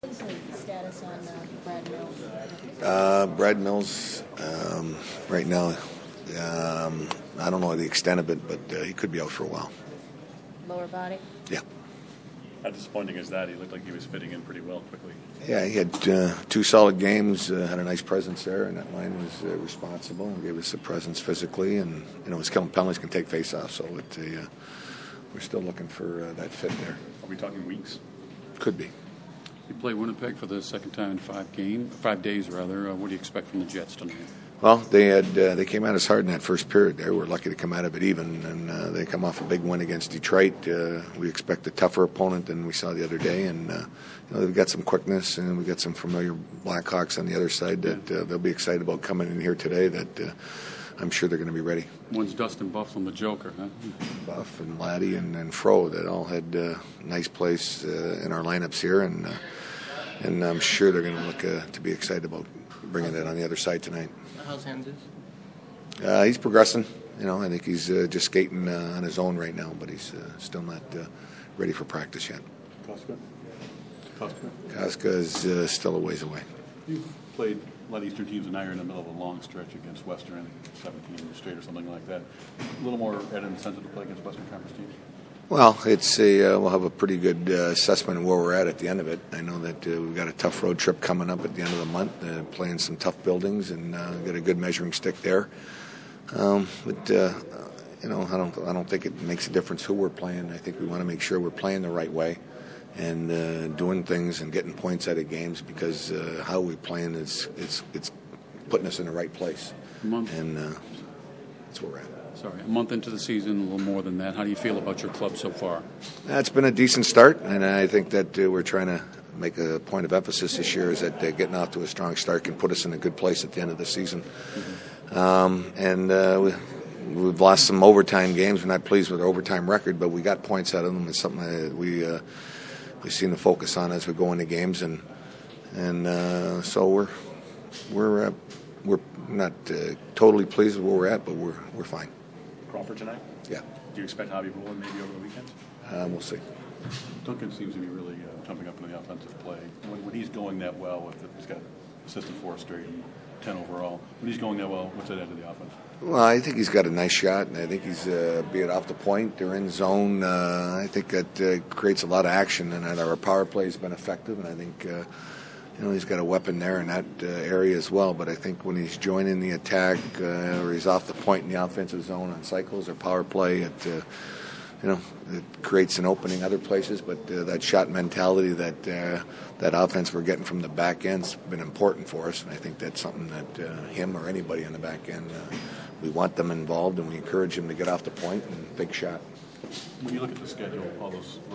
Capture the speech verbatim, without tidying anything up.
What's the status on uh, Brad Mills? Uh, Brad Mills, um, right now, um, I don't know the extent of it, but uh, he could be out for a while. Lower body? Yeah. How disappointing is that? He looked like he was fitting in pretty well quickly. Yeah, he had uh, two solid games, uh, had a nice presence there, and that line was uh, responsible and gave us a presence physically. And, you know, his killing penalties can take face-off, so it, uh, we're still looking for uh, that fit there. Are we talking weeks? Could be. You play Winnipeg for the second time in five game, five days rather. Uh, what do you expect from the Jets tonight? Well, they had uh, they came at us hard in that first period. There, we're lucky to come out of it even, and uh, they come off a big win against Detroit. Uh, we expect a tougher opponent than we saw the other day, and uh, you know they've got some quickness, and we got some familiar Blackhawks on the other side that uh, they'll be excited about coming in here today. That uh, I'm sure they're going to be ready. One's Dustin Bufflin, the Joker, huh? Buff and Laddie and, and Fro that all had a uh, nice place uh, in our lineups here, and uh, and I'm sure they're going to look uh, to be excited about bringing it on the other side tonight. How's Hendricks? Uh, he's progressing. You know, I think he's uh, just skating uh, on his own right now, but he's uh, still not uh, ready for practice yet. Koska? Koska? Koska is uh, still a ways away. You've played a lot of Eastern teams, and now you're in the middle of a long stretch against Western, I think seventeen straight or something like that. A little more added incentive to play against Western Conference teams? Well, it's a, uh, we'll have a pretty good uh, assessment of where we're at at the end of it. I know that uh, we've got a tough road trip coming up at the end of the month, uh, playing some tough buildings, and uh, got a good measuring stick there. Um, but uh, you know, I don't, I don't think it makes a difference who we're playing. I think we want to make sure we're playing the right way and uh, doing things and getting points out of games, because uh, how we're playing is it's it's putting us in the right place, Month. and uh, that's where we're at. Sorry, a month into the season, a little more than that. How do you feel about your club so far? It's been a decent start, and I think that uh, we're trying to make a point of emphasis this year is that uh, getting off to a strong start can put us in a good place at the end of the season. Mm-hmm. Um, and uh, we, we've lost some overtime games. We're not pleased with our overtime record, but we got points out of them. It's something that we uh, we seem to focus on as we go into games, and and uh, so we're we're uh, we're not uh, totally pleased with where we're at, but we're we're fine. Crawford tonight? Yeah. Do you expect Javi Bullen maybe over the weekend? Uh, we'll see. Duncan seems to be really uh, jumping up into the offensive play. When, when he's going that well, with the, he's got assistant four straight and ten overall. When he's going that well, what's that add to the offense? Well, I think he's got a nice shot, and I think he's, uh, be it off the point or in zone, uh, I think that uh, creates a lot of action, and our power play has been effective, and I think uh, you know, he's got a weapon there in that uh, area as well. But I think when he's joining the attack uh, or he's off the point in the offensive zone on cycles or power play, it uh, you know it creates an opening other places. But uh, that shot mentality, that uh, that offense we're getting from the back end's been important for us, and I think that's something that uh, him or anybody on the back end, uh, we want them involved, and we encourage them to get off the point and big shot. When you look at the schedule, all those